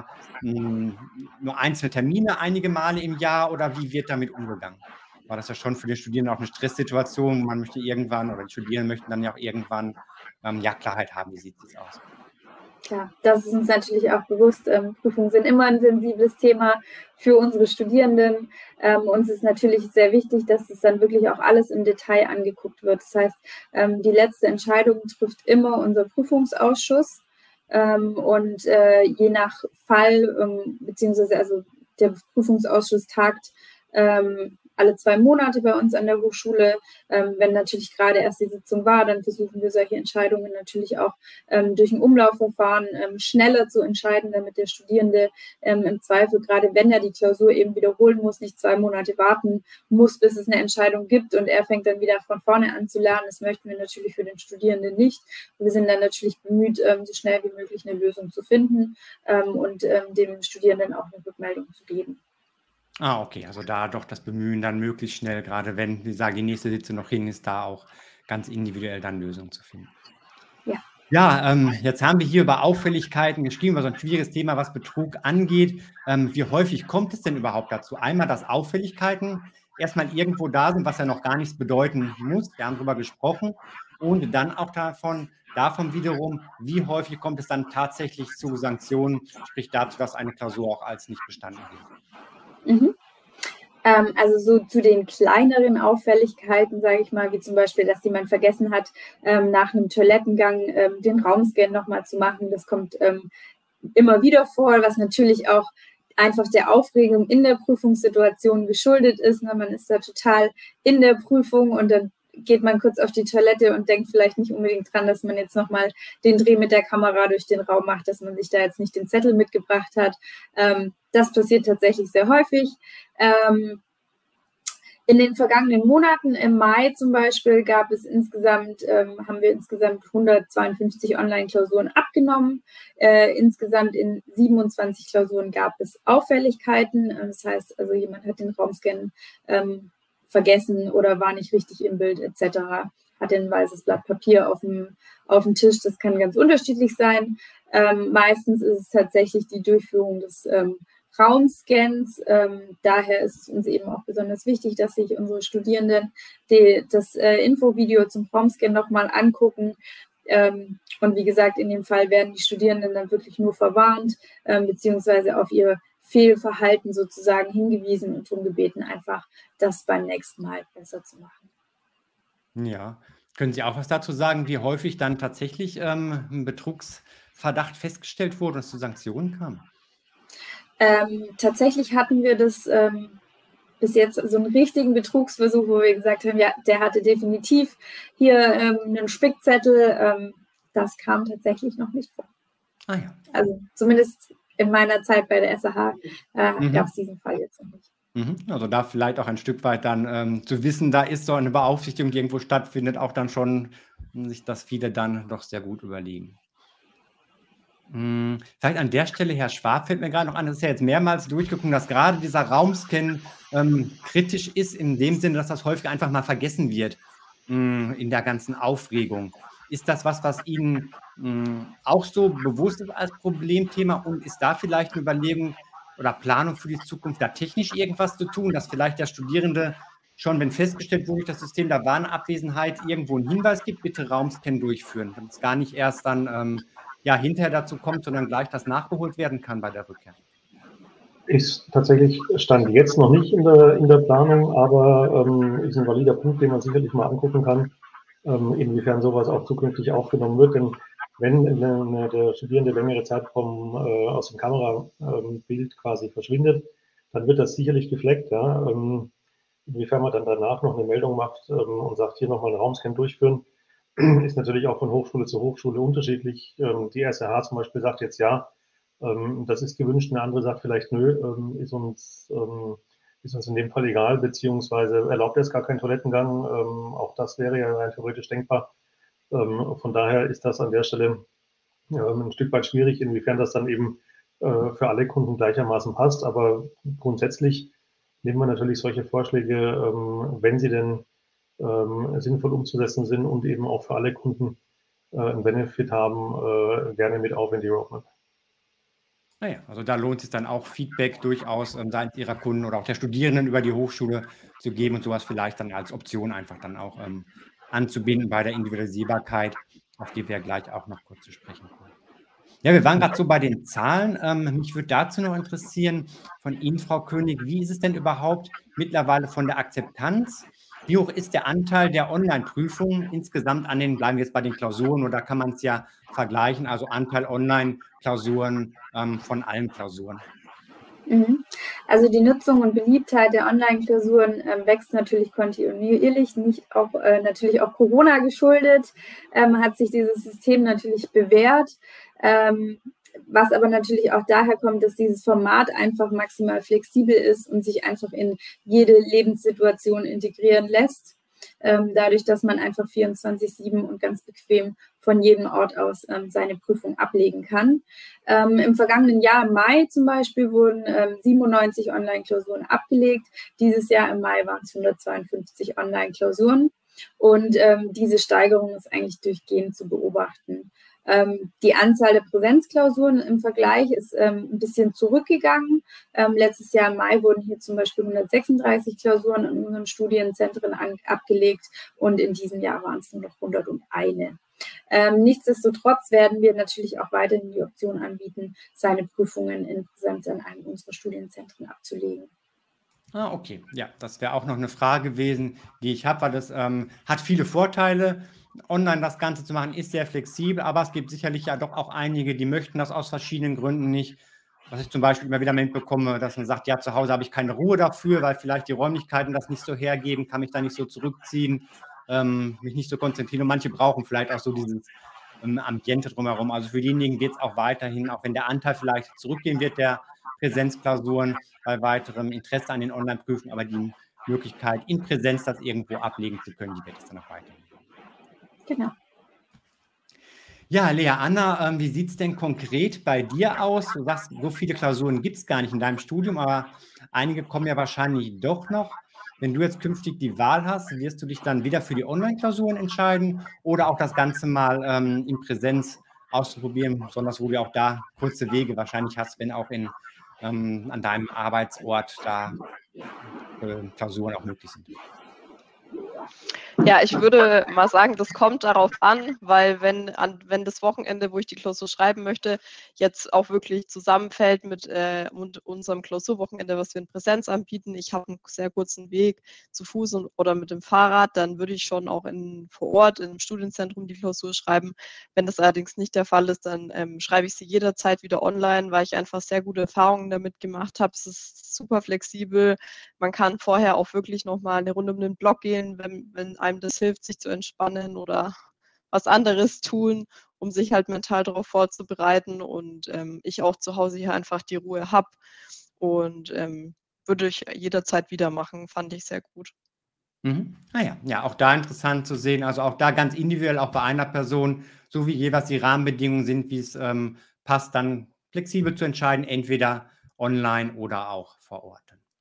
A: nur einzelne Termine einige Male im Jahr oder wie wird damit umgegangen? War das ja schon für die Studierenden auch eine Stresssituation? Man möchte irgendwann oder die Studierenden möchten dann ja auch irgendwann Klarheit haben, wie sieht es aus?
C: Ja, das ist uns natürlich auch bewusst. Prüfungen sind immer ein sensibles Thema für unsere Studierenden. Uns ist natürlich sehr wichtig, dass es dann wirklich auch alles im Detail angeguckt wird. Das heißt, die letzte Entscheidung trifft immer unser Prüfungsausschuss. Und je nach Fall, beziehungsweise also der Prüfungsausschuss tagt alle 2 Monate bei uns an der Hochschule. Wenn natürlich gerade erst die Sitzung war, dann versuchen wir solche Entscheidungen natürlich auch durch ein Umlaufverfahren schneller zu entscheiden, damit der Studierende im Zweifel, gerade wenn er die Klausur eben wiederholen muss, nicht 2 Monate warten muss, bis es eine Entscheidung gibt und er fängt dann wieder von vorne an zu lernen. Das möchten wir natürlich für den Studierenden nicht. Wir sind dann natürlich bemüht, so schnell wie möglich eine Lösung zu finden und dem Studierenden auch eine Rückmeldung zu geben.
A: Okay, also da doch das Bemühen dann möglichst schnell, gerade wenn, wie gesagt, die nächste Sitzung noch hin ist, da auch ganz individuell dann Lösungen zu finden.
C: Ja.
A: Ja, jetzt haben wir hier über Auffälligkeiten geschrieben, was so ein schwieriges Thema, was Betrug angeht. Wie häufig kommt es denn überhaupt dazu? Einmal, dass Auffälligkeiten erstmal irgendwo da sind, was ja noch gar nichts bedeuten muss. Wir haben darüber gesprochen. Und dann auch davon, davon wiederum, wie häufig kommt es dann tatsächlich zu Sanktionen, sprich dazu, dass eine Klausur auch als nicht bestanden gilt?
C: Mhm. Also so zu den kleineren Auffälligkeiten, sage ich mal, wie zum Beispiel, dass jemand vergessen hat, nach einem Toilettengang den Raumscan nochmal zu machen. Das kommt immer wieder vor, was natürlich auch einfach der Aufregung in der Prüfungssituation geschuldet ist. Man ist da total in der Prüfung und dann geht man kurz auf die Toilette und denkt vielleicht nicht unbedingt dran, dass man jetzt nochmal den Dreh mit der Kamera durch den Raum macht, dass man sich da jetzt nicht den Zettel mitgebracht hat. Das passiert tatsächlich sehr häufig. In den vergangenen Monaten, im Mai zum Beispiel, haben wir insgesamt 152 Online-Klausuren abgenommen. Insgesamt in 27 Klausuren gab es Auffälligkeiten. Das heißt, also jemand hat den Raumscan vergessen oder war nicht richtig im Bild etc. Hat ein weißes Blatt Papier auf dem Tisch. Das kann ganz unterschiedlich sein. Meistens ist es tatsächlich die Durchführung des Raumscans. Daher ist es uns eben auch besonders wichtig, dass sich unsere Studierenden das Infovideo zum Raumscan nochmal angucken. Und wie gesagt, in dem Fall werden die Studierenden dann wirklich nur verwarnt, beziehungsweise auf ihr Fehlverhalten sozusagen hingewiesen und darum gebeten, einfach das beim nächsten Mal besser zu machen.
A: Ja, können Sie auch was dazu sagen, wie häufig dann tatsächlich ein Betrugsverdacht festgestellt wurde und es zu Sanktionen kam?
C: Tatsächlich hatten wir das bis jetzt so einen richtigen Betrugsversuch, wo wir gesagt haben, ja, der hatte definitiv hier einen Spickzettel. Das kam tatsächlich noch nicht vor.
A: Ah ja.
C: Also zumindest in meiner Zeit bei der SAH gab es diesen Fall jetzt noch nicht.
A: Also da vielleicht auch ein Stück weit dann zu wissen, da ist so eine Beaufsichtigung, die irgendwo stattfindet, auch dann schon sich das viele dann doch sehr gut überlegen. Vielleicht an der Stelle, Herr Schwab, fällt mir gerade noch an, das ist ja jetzt mehrmals durchgekommen, dass gerade dieser Raumscan kritisch ist, in dem Sinne, dass das häufig einfach mal vergessen wird in der ganzen Aufregung. Ist das was Ihnen auch so bewusst ist als Problemthema und ist da vielleicht eine Überlegung oder Planung für die Zukunft, da technisch irgendwas zu tun, dass vielleicht der Studierende schon, wenn festgestellt wurde durch das System, da war eine Abwesenheit, irgendwo einen Hinweis gibt, bitte Raumscan durchführen, damit es gar nicht erst dann hinterher dazu kommt, sondern gleich das nachgeholt werden kann bei der Rückkehr?
B: Ist tatsächlich Stand jetzt noch nicht in der Planung, aber ist ein valider Punkt, den man sicherlich mal angucken kann, inwiefern sowas auch zukünftig aufgenommen wird. Denn wenn der Studierende längere Zeit aus dem Kamerabild quasi verschwindet, dann wird das sicherlich gefleckt. Ja? Inwiefern man dann danach noch eine Meldung macht und sagt, hier nochmal einen Raumscan durchführen, ist natürlich auch von Hochschule zu Hochschule unterschiedlich. Die SRH zum Beispiel sagt jetzt ja, das ist gewünscht, eine andere sagt vielleicht nö, ist uns in dem Fall egal, beziehungsweise erlaubt es gar keinen Toilettengang. Auch das wäre ja rein theoretisch denkbar. Von daher ist das an der Stelle ein Stück weit schwierig, inwiefern das dann eben für alle Kunden gleichermaßen passt. Aber grundsätzlich nehmen wir natürlich solche Vorschläge, wenn sie denn sinnvoll umzusetzen sind und eben auch für alle Kunden einen Benefit haben, gerne mit auf in die Roadmap.
A: Naja, also da lohnt es dann auch Feedback durchaus seitens Ihrer Kunden oder auch der Studierenden über die Hochschule zu geben und sowas vielleicht dann als Option einfach dann auch anzubinden bei der Individualisierbarkeit, auf die wir gleich auch noch kurz zu sprechen kommen. Ja, wir waren gerade so bei den Zahlen. Mich würde dazu noch interessieren von Ihnen, Frau König, wie ist es denn überhaupt mittlerweile von der Akzeptanz? Wie hoch ist der Anteil der Online-Prüfungen insgesamt bleiben wir jetzt bei den Klausuren, oder kann man es ja vergleichen, also Anteil Online-Klausuren von allen Klausuren?
C: Also die Nutzung und Beliebtheit der Online-Klausuren wächst natürlich kontinuierlich, natürlich auch Corona geschuldet, hat sich dieses System natürlich bewährt, was aber natürlich auch daher kommt, dass dieses Format einfach maximal flexibel ist und sich einfach in jede Lebenssituation integrieren lässt. Dadurch, dass man einfach 24/7 und ganz bequem von jedem Ort aus seine Prüfung ablegen kann. Im vergangenen Jahr, im Mai zum Beispiel, wurden 97 Online-Klausuren abgelegt. Dieses Jahr im Mai waren es 152 Online-Klausuren. Und diese Steigerung ist eigentlich durchgehend zu beobachten. Die Anzahl der Präsenzklausuren im Vergleich ist ein bisschen zurückgegangen. Letztes Jahr im Mai wurden hier zum Beispiel 136 Klausuren in unseren Studienzentren abgelegt und in diesem Jahr waren es nur noch 101. Nichtsdestotrotz werden wir natürlich auch weiterhin die Option anbieten, seine Prüfungen in Präsenz an einem unserer Studienzentren abzulegen.
A: Okay. Ja, das wäre auch noch eine Frage gewesen, die ich habe, weil das hat viele Vorteile. Online das Ganze zu machen, ist sehr flexibel, aber es gibt sicherlich ja doch auch einige, die möchten das aus verschiedenen Gründen nicht. Was ich zum Beispiel immer wieder mitbekomme, dass man sagt, ja, zu Hause habe ich keine Ruhe dafür, weil vielleicht die Räumlichkeiten das nicht so hergeben, kann mich da nicht so zurückziehen, mich nicht so konzentrieren. Und manche brauchen vielleicht auch so dieses Ambiente drumherum. Also für diejenigen wird es auch weiterhin, auch wenn der Anteil vielleicht zurückgehen wird, der Präsenzklausuren bei weiterem Interesse an den Online-Prüfungen, aber die Möglichkeit, in Präsenz das irgendwo ablegen zu können, die wird es dann auch weiterhin.
C: Genau.
A: Ja, Lea Anna, wie sieht es denn konkret bei dir aus? Du sagst, so viele Klausuren gibt es gar nicht in deinem Studium, aber einige kommen ja wahrscheinlich doch noch. Wenn du jetzt künftig die Wahl hast, wirst du dich dann wieder für die Online-Klausuren entscheiden oder auch das Ganze mal in Präsenz auszuprobieren, besonders wo du auch da kurze Wege wahrscheinlich hast, wenn auch an deinem Arbeitsort da Klausuren auch möglich sind?
D: Ja, ich würde mal sagen, das kommt darauf an, weil wenn das Wochenende, wo ich die Klausur schreiben möchte, jetzt auch wirklich zusammenfällt mit unserem Klausurwochenende, was wir in Präsenz anbieten, ich habe einen sehr kurzen Weg zu Fuß oder mit dem Fahrrad, dann würde ich schon auch vor Ort im Studienzentrum die Klausur schreiben. Wenn das allerdings nicht der Fall ist, dann schreibe ich sie jederzeit wieder online, weil ich einfach sehr gute Erfahrungen damit gemacht habe. Es ist super flexibel. Man kann vorher auch wirklich nochmal eine Runde um den Block gehen, wenn einem das hilft, sich zu entspannen oder was anderes tun, um sich halt mental darauf vorzubereiten und ich auch zu Hause hier einfach die Ruhe habe und würde ich jederzeit wieder machen, fand ich sehr gut.
A: Ja, auch da interessant zu sehen, also auch da ganz individuell, auch bei einer Person, so wie jeweils die Rahmenbedingungen sind, wie es passt, dann flexibel zu entscheiden, entweder online oder auch vor Ort.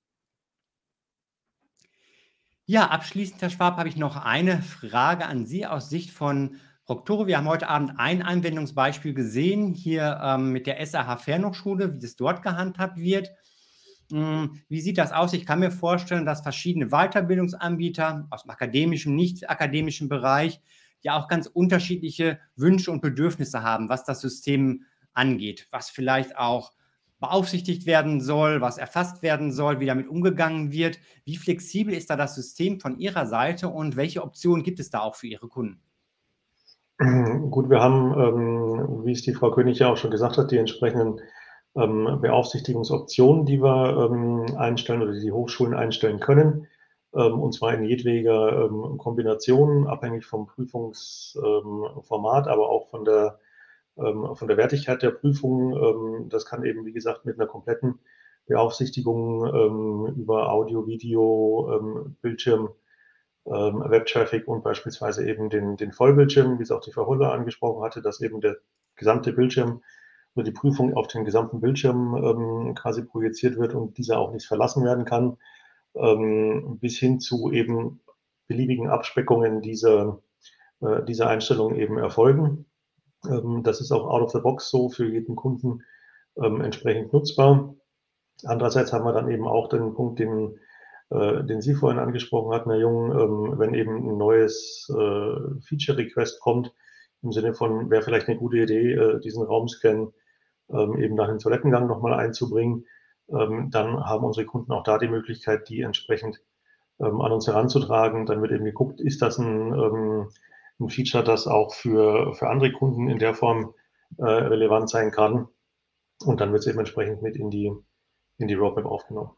A: Ja, abschließend, Herr Schwab, habe ich noch eine Frage an Sie aus Sicht von Proctoro. Wir haben heute Abend ein Anwendungsbeispiel gesehen, hier mit der SAH Fernhochschule, wie das dort gehandhabt wird. Wie sieht das aus? Ich kann mir vorstellen, dass verschiedene Weiterbildungsanbieter aus dem akademischen, nicht akademischen Bereich ja auch ganz unterschiedliche Wünsche und Bedürfnisse haben, was das System angeht, was vielleicht auch beaufsichtigt werden soll, was erfasst werden soll, wie damit umgegangen wird. Wie flexibel ist da das System von Ihrer Seite und welche Optionen gibt es da auch für Ihre Kunden?
B: Gut, wir haben, wie es die Frau König ja auch schon gesagt hat, die entsprechenden Beaufsichtigungsoptionen, die wir einstellen oder die Hochschulen einstellen können, und zwar in jedweder Kombination, abhängig vom Prüfungsformat, aber auch von der Wertigkeit der Prüfung. Das kann eben, wie gesagt, mit einer kompletten Beaufsichtigung über Audio, Video, Bildschirm, Webtraffic und beispielsweise eben den Vollbildschirm, wie es auch die Frau Huller angesprochen hatte, dass eben der gesamte Bildschirm oder die Prüfung auf den gesamten Bildschirm quasi projiziert wird und dieser auch nicht verlassen werden kann, bis hin zu eben beliebigen Abspeckungen dieser Einstellungen eben erfolgen. Das ist auch out of the box so für jeden Kunden entsprechend nutzbar. Andererseits haben wir dann eben auch den Punkt, den Sie vorhin angesprochen hatten, Herr Jung, wenn eben ein neues Feature-Request kommt, im Sinne von, wäre vielleicht eine gute Idee, diesen Raumscan eben nach dem Toilettengang nochmal einzubringen, dann haben unsere Kunden auch da die Möglichkeit, die entsprechend an uns heranzutragen. Dann wird eben geguckt, ist das ein Feature, das auch für andere Kunden in der Form relevant sein kann. Und dann wird es eben entsprechend mit in die Roadmap aufgenommen.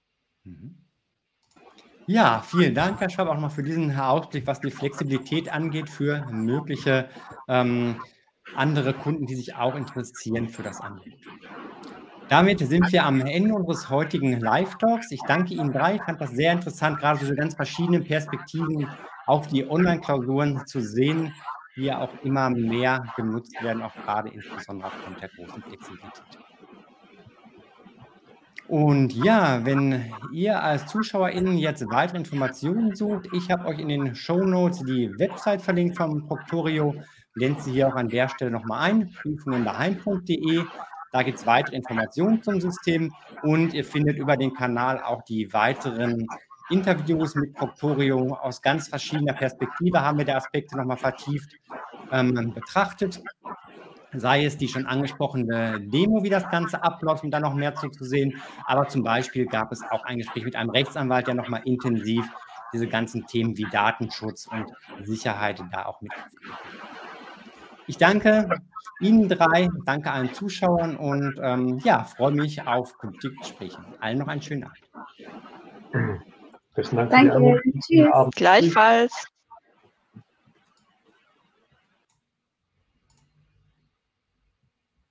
A: Ja, vielen Dank, Herr Schwab, auch noch für diesen Ausblick, was die Flexibilität angeht, für mögliche andere Kunden, die sich auch interessieren für das Angebot. Damit sind wir am Ende unseres heutigen Live-Talks. Ich danke Ihnen drei. Ich fand das sehr interessant, gerade diese ganz verschiedenen Perspektiven auf die Online-Klausuren zu sehen, die ja auch immer mehr genutzt werden, auch gerade insbesondere aufgrund der großen Flexibilität. Und ja, wenn ihr als ZuschauerInnen jetzt weitere Informationen sucht, ich habe euch in den Shownotes die Website verlinkt vom Proctorio. Blende sie hier auch an der Stelle nochmal ein, prüfungendaheim.de. Da gibt es weitere Informationen zum System und ihr findet über den Kanal auch die weiteren Interviews mit Proctorio aus ganz verschiedener Perspektive, haben wir die Aspekte nochmal vertieft. betrachtet. Sei es die schon angesprochene Demo, wie das Ganze abläuft, um da noch mehr zu sehen. Aber zum Beispiel gab es auch ein Gespräch mit einem Rechtsanwalt, der nochmal intensiv diese ganzen Themen wie Datenschutz und Sicherheit da auch mit aufgegriffen hat. Ich danke Ihnen drei, danke allen Zuschauern und freue mich auf künftige Gespräche. Allen noch einen schönen Abend.
B: Besten Dank
C: Danke.
B: für die Einladung.
C: Tschüss.
D: Gleichfalls.